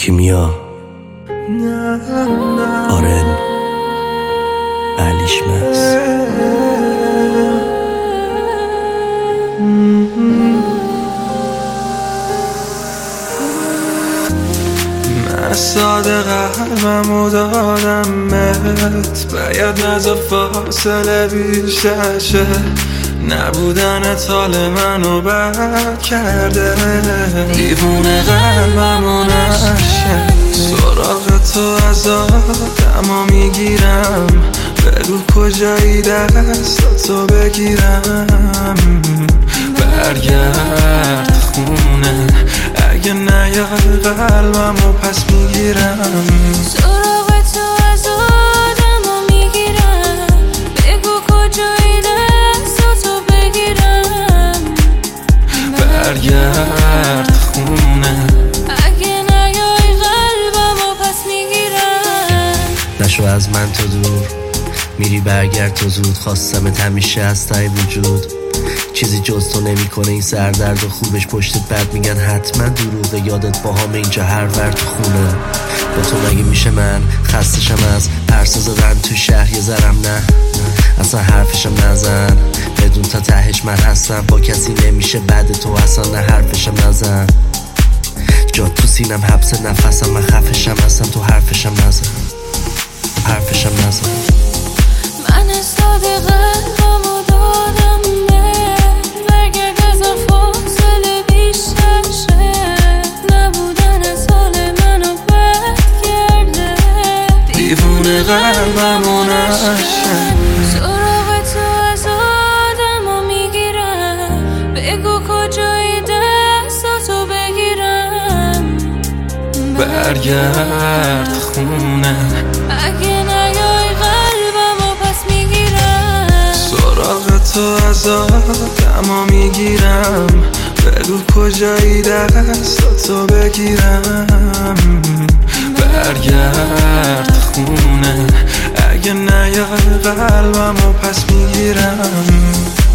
کیمیا آرن علیشمس من ساده قلبمو دادم بهت، باید نذار فاصله بیشتر شه. نبودنت حال منو بد کرده، دیوونه قلبمو نشه. سراغ تو از آدمو میگیرم، بگو کجایی دستاتو بگیرم. برگرد خونه، اگه نیای قلبمو پس میگیرم. سراغ تو از آدمو میگیرم، بگو کجایی دستاتو بگیرم. برگرد خونه، اگه نیای قلبمو پس میگیرم. نشو از من تو دور، میری برگرد تو زود. خواستمت همیشه از ته وجود، چیزی جز تو نمی کنه این سردرد و خوبش پشتت بد میگن حتما دروغه. یادت باهام اینجا هر ور تو خونه، با تو مگه میشه من خستشم از پرسه زدن تو شهر یه ذرم نه. اصلا حرفشم نزن، بدون تا تهش من هستم. با کسی نمیشه بعد تو اصلا، نه حرفشم نزن. جا تو سینم حبس نفسم، من خفشم هستم تو حرفشم نزن. حرفشم نزن. من استاده قلبمو دادم بهت، برگرد از فاصله بیشتر شه. نبودن سال منو بد کرده، دیوونه قلبمو نشه. سراغ تو از آدمو میگیرم، بگو کجایی دستاتو بگیرم. برگرد خونه، اگه نیای قلبمو پس میگیرم. سراغ تو از آدمو میگیرم، بگو کجایی دستاتو بگیرم. برگرد خونه، اگه نیای قلبمو پس میگیرم.